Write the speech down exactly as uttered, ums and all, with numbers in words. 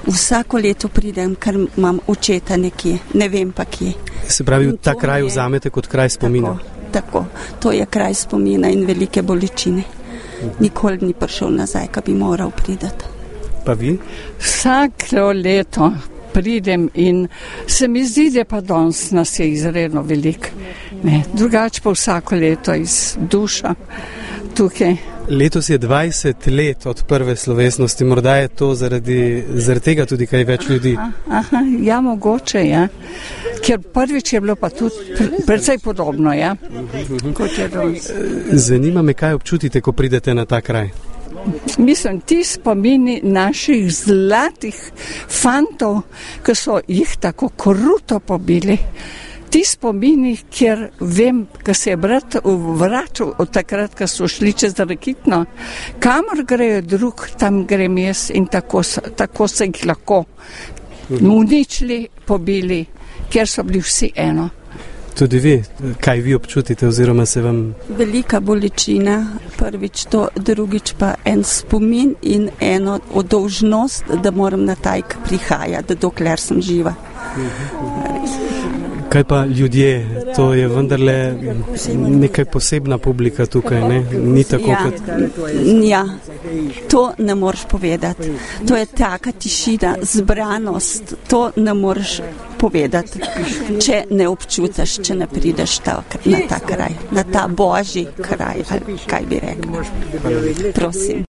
Vsako leto pridem, ker imam očeta nekje, ne vem pa kje. Se pravi, ta kraj vzamete kot kraj spomina? Tako, tako, to je kraj spomina in velike bolečine. Nikoli ni prišel nazaj, ko bi moral prideti. Pa vi? Vsako leto pridem in se mi zdi, da pa danes nas je izredno veliko. Drugače pa vsako leto iz duša tukaj. Letos je dvajset let od prve slovesnosti, morda je to zaradi, zaradi tega tudi kaj več ljudi. Aha, aha, ja, mogoče, ja. Ker prvič je bilo pa tudi precej podobno, ja, kot je danes. Zanima me, kaj občutite, ko pridete na ta kraj? Mislim, ti spomini naših zlatih fantov, ki so jih tako kruto pobili. Ti spomini, kjer vem, ko se je brat vračal od takrat, ko so šli čez Rakitno, kamor grejo drug, tam grem jaz in tako, tako se jih lahko uničili, pobili, kjer so bili vsi eno. Tudi vi, kaj vi občutite oziroma se vam... Velika bolečina, prvič to, drugič pa en spomin in eno dolžnost, da moram na tajk prihajati, dokler sem živa. Kaj pa ljudje, to je vendarle nekaj posebna publika tukaj, ne? Ni tako ja, kot... Ja, to ne moreš povedati. To je taka tišina, zbranost, to ne moreš povedati, če ne občutiš, če ne prideš ta, na ta kraj, na ta božji kraj, ali kaj bi rekla. Prosim.